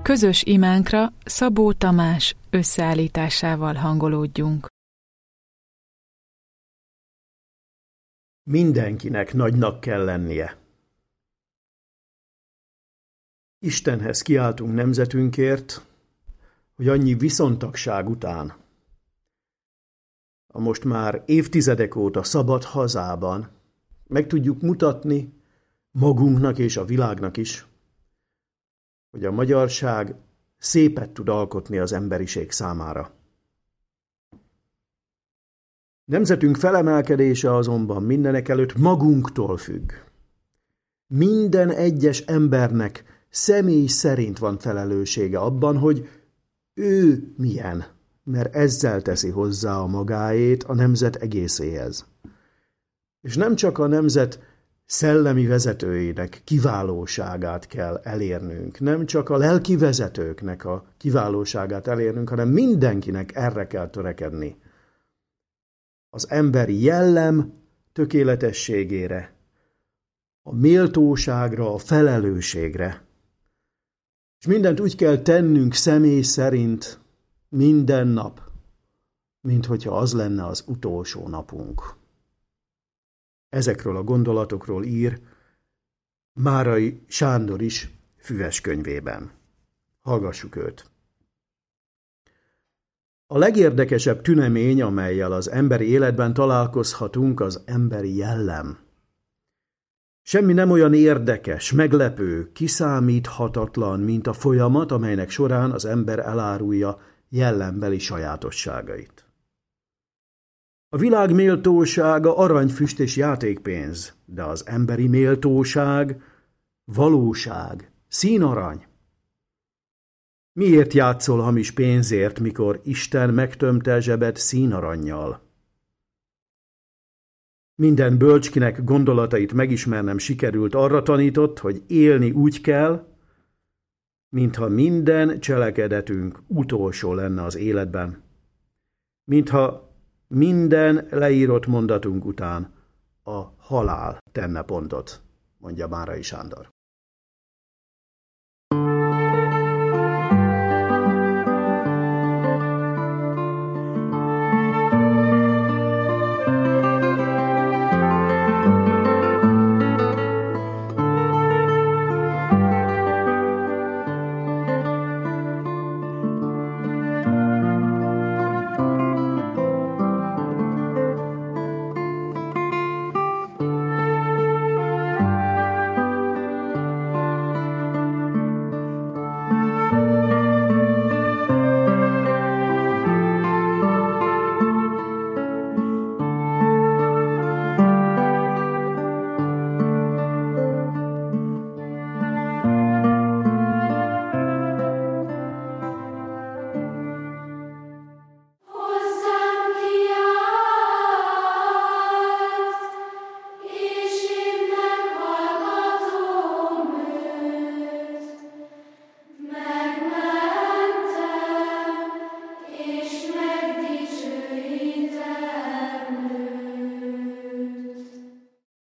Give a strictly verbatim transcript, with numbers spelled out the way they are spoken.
Közös imánkra Szabó Tamás összeállításával hangolódjunk. Mindenkinek nagynak kell lennie. Istenhez kiáltunk nemzetünkért, hogy annyi viszontagság után, a most már évtizedek óta szabad hazában meg tudjuk mutatni magunknak és a világnak is, hogy a magyarság szépet tud alkotni az emberiség számára. Nemzetünk felemelkedése azonban mindenekelőtt magunktól függ. Minden egyes embernek személy szerint van felelőssége abban, hogy ő milyen, mert ezzel teszi hozzá a magáét a nemzet egészéhez. És nem csak a nemzet szellemi vezetőinek kiválóságát kell elérnünk, nem csak a lelki vezetőknek a kiválóságát elérnünk, hanem mindenkinek erre kell törekedni. Az emberi jellem tökéletességére, a méltóságra, a felelősségre. És mindent úgy kell tennünk személy szerint minden nap, mint hogyha az lenne az utolsó napunk. Ezekről a gondolatokról ír Márai Sándor is füves könyvében. Hallgassuk őt. A legérdekesebb tünemény, amellyel az emberi életben találkozhatunk, az emberi jellem. Semmi nem olyan érdekes, meglepő, kiszámíthatatlan, mint a folyamat, amelynek során az ember elárulja jellembeli sajátosságait. A világ méltósága aranyfüst és játékpénz, de az emberi méltóság valóság, színarany. Miért játszol hamis pénzért, mikor Isten megtömte zsebed színarannyal? Minden bölcskinek gondolatait megismernem sikerült, arra tanított, hogy élni úgy kell, mintha minden cselekedetünk utolsó lenne az életben. Mintha minden leírott mondatunk után a halál tenne pontot, mondja Márai Sándor.